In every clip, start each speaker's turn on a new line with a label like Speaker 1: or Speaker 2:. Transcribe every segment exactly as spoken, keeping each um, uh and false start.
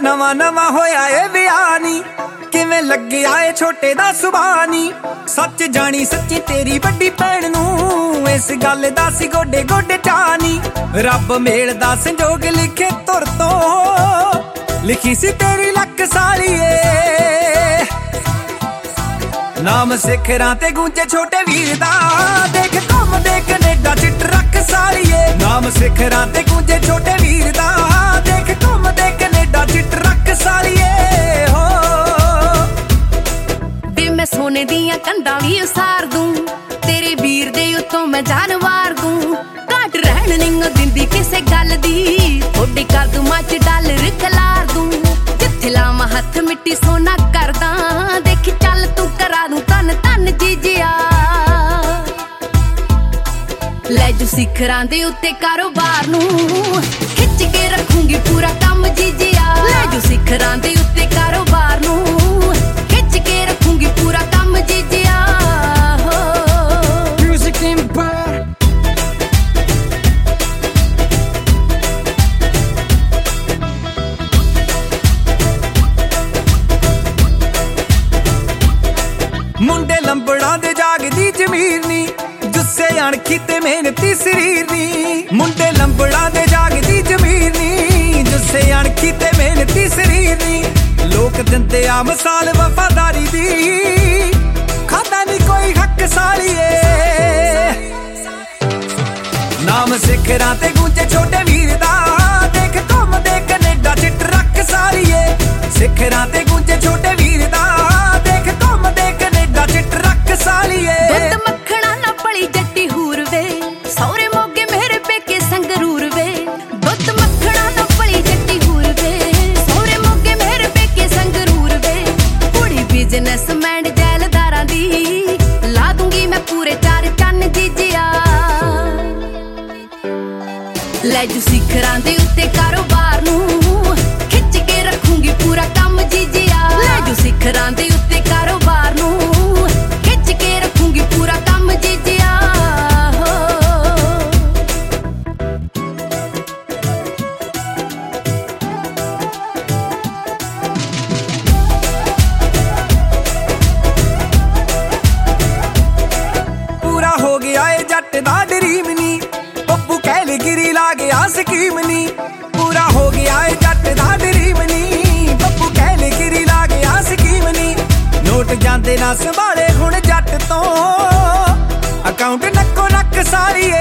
Speaker 1: नवा नवा होया ए विआह नी, किवें लग्गिया ए छोटे दा सुभाऽ नी। सच जानी सच्ची तेरी वड्डी भैन नूं, इस गल दा सी गोडे गोडे चाऽ नी। रब मेल दा संजोग लिखे तुर तो, लिखी सी तेरी लक सालिए। नाम सिखरां ते गूंजे छोटे वीर दा, देख घुमदे कनेडा च ट्रक सालिए। नाम सिखरां ते गूंजे छोटे वीर दा, देख घुमदे कनेडा च ट्रक सालिए। हो
Speaker 2: वे मैं सोने दियां कंधां वी उसार दूं, तेरे वीर दे उत्तों मैं जान वार दूं। घाट रहन नहीं दिंदी किसे गल दी, थोड़े कदमां च डॉलर खलार दूं। जिथे लावां हत्थ मिट्टी सोना करदा, देख चल तू करा दूं तन तन जीजिया। ले जू सिखरां दे उत्ते कारोबार नूं, खिच के रखूंगी पूरा कम जीजिया। ले जू सिखरां दे उत्ते कारोबार नूं, खिच के रखूंगी पूरा कम जीजिया।
Speaker 1: म्यूजिक एम्पायर मुंडे लंबड़ा दे जागदी जमीर नी, जुस्से अणखी ते मेहनती शरीर नी। मुंडे लंबड़ा दे जागदी जमीर नी, जुस्से अणखी ते मेहनती शरीर नी। लोक दिंदे आ मिसाल वफादारी दी, खादा नी कोई हक सालिए। नाम सिखरां ते गूंजे छोटे वीर दा, देख घुमदे कनेडा च ट्रक सालिए। सिखरां ते गूंजे छोटे वीर दा, देख घुमदे कनेडा च ट्रक सालिए।
Speaker 2: दुੱਧ मक्खणा ना पली जट्टी हूर वे, सौरे मोगे मेरे पेके संगरूर वे। दुੱਧ मक्खणा ना पली जट्टी हूर वे, सौरे मोगे मेरे पेके संगरूर वे। कुड़ी बिजनेसमैन जैलदारां दी, ला दूंगी मैं पूरे चार चन्न जीजिया। ले जू सिखरां दे उत्ते कारोबार नूं, खिच के रखूंगी पूरा कम जीजिया। ले जू सिखरां दे उत्ते कारोबार नूं, खिच के रखूंगी पूरा कम जीजिया।
Speaker 1: पूरा हो गया ए जट दा ड्रीम नी, पप्पू कैलगिरी ला गया स्कीम नी। पूरा हो गया ए जट दा ड्रीम नी, पप्पू कैलगिरी ला गया स्कीम नी। नोट जांदे ना संभाले हुण जट तो, अकाउंट नक्को नक सालिए।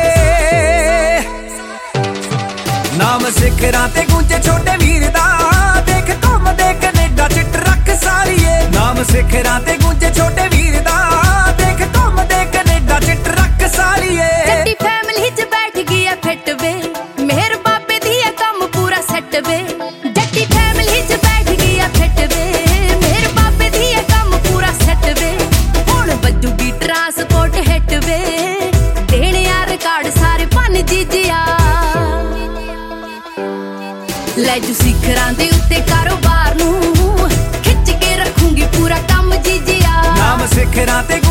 Speaker 1: नाम सिखरां ते गूंजे छोटे वीर दा, देख घुमदे कनेडा च ट्रक सालिए। नाम सिखरां ते गूंजे छोटे वीर दा, देख घुमदे कनेडा च ट्रक सालिए।
Speaker 2: जट्टी फैमिली च बैठ गई फिट वे, मेहर बाबे दी है कम पूरा सेट वे। जट्टी फैमिली च बैठ गई फिट वे, मेहर बाबे दी है कम पूरा सेट वे। हुण बजूगी ट्रांसपोर्ट हिट वे, देने आ रिकार्ड सारे भन जीजिया। ले जू सिखरां दे उत्ते कारोबार नूं, खिच के रखूंगी पूरा कम जीजिया।
Speaker 1: नाम सिखरां ते